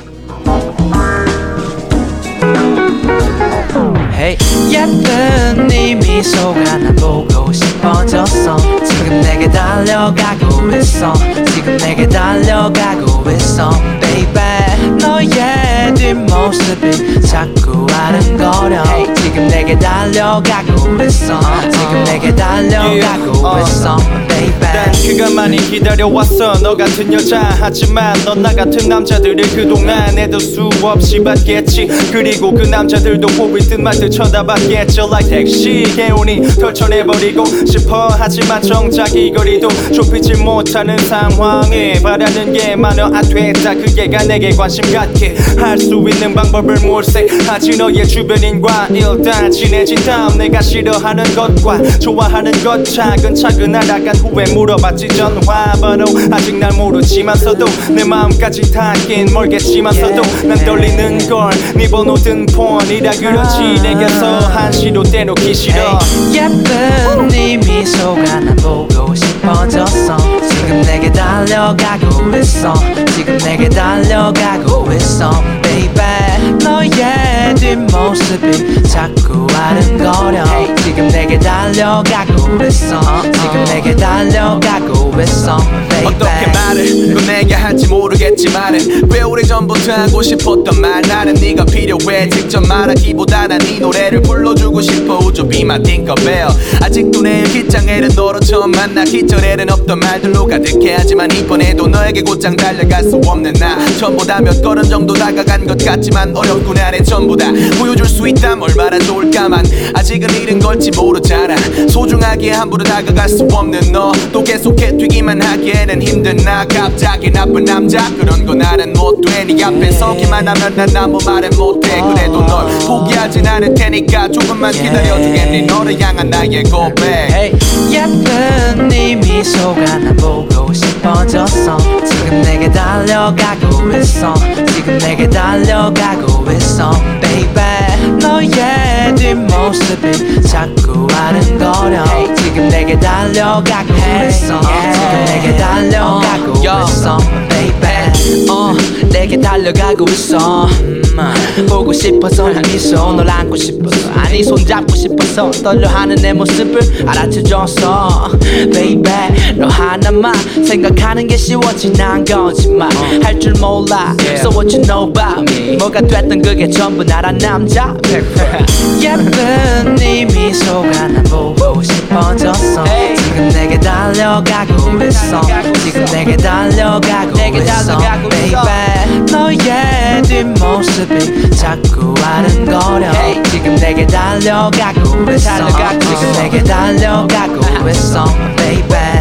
Hey. 예쁜 네 미소가 날 보고 싶어졌어. 지금 내게 달려가고 있어. 지금 내게 달려가고 있어 baby. 너의 뒷모습이 자꾸 아른거려. hey. 지금 내게 달려가고 있어. 지금 내게 달려가고 있어 baby. 난 그가 많이 기다려왔어. 너 같은 여자. 하지만 넌 나 같은 남자들을 그동안 애도 수없이 봤겠지. 그리고 그 남자들도 보고 있든 말든 쳐다봤겠죠. Like 택시 개운이 펼쳐내버리고 싶어. 하지만 정작 이 거리도 좁히지 못하는 상황에 바라는 게 많아. 안 됐다 그게가 내게 관심 갖게 할 수 있는 방법을 몰색하지. 너의 주변인과 일단 친해진 다음 내가 싫어하는 것과 좋아하는 것 차근차근 알아간 후에 물어봤지 전화번호. 아직 날 모르지만서도 내 마음까지 닿긴 멀겠지만서도 난 떨리는 걸 네 번호 든 폰이라 그런지 내게서 한시도 떼놓기 싫어. hey. 예쁜 네 미소가 날 보고 싶어졌어. 지금 내게 달려가고 있어. 지금 내게 달려가고 있어 baby. 너의 뒷모습이 자꾸 아른거려. hey. 지금 내게 달려가고 있어. 지금 내게 달려가고 있어 baby. 어떻게 말을 꺼내야 할지 모르겠지만은 꽤 오래전부터 하고 싶었던 말. 나는 네가 필요해. 직접 말하기보다 난 네 노래를 불러주고 싶어. Would you be my Tinkerbell. 아직도 내 일기장에는 너로 처음 만나기 전에는 없던 말들로 가득해. 하지만 이번에도 너에게 곧장 달려갈 수 없는 나. 전보다 몇 걸음 정도 다가간 것 같지만 어렵구나. 내 전부 다 보여줄 수 있다면 얼마나 좋을까만 아직은 이른 걸지 모르잖아. 소중하게 함부로 다가갈 수 없는 너. 또 계속해 뛰기만 하기에는 힘든 나. 갑자기 나쁜 남자 그런 거 나는 못돼. 네 앞에 서기만 하면 난 아무 말은 못해. 그래도 널 포기하진 않을 테니까 조금만 기다려주겠니. 너를 향한 나의 고백. hey. 예쁜 네 미소가 날 보고 싶어졌어. 지금 내게 달려가고 있어. 지금 내게 달려가고 있어 baby. 너의 뒷모습이 자꾸 아른거려. hey. 지금 내게 달려가고 있어. 지금 내게 달려가고 있어 baby. 내게 달려가고 있어. 보고 싶어서 네 미소 널 안고 싶어서 아니 손잡고 싶어서 떨려하는 내 모습을 알아채줬어 baby. 너 하나만 생각하는 게 쉬워진 안 거짓말 할 줄 몰라. So what you know about me. 뭐가 됐든 그게 전부 나란 남자 100%. 예쁜 네 미소가 날 보고 싶어졌어. hey. 지금 내게 달려가고 있어. 지금 내게 달려가고 있어 baby. 너의 뒷모습이 자꾸 아른거려. hey. 지금 내게 달려가고 있어. 지금 내게 달려가고 있어 baby.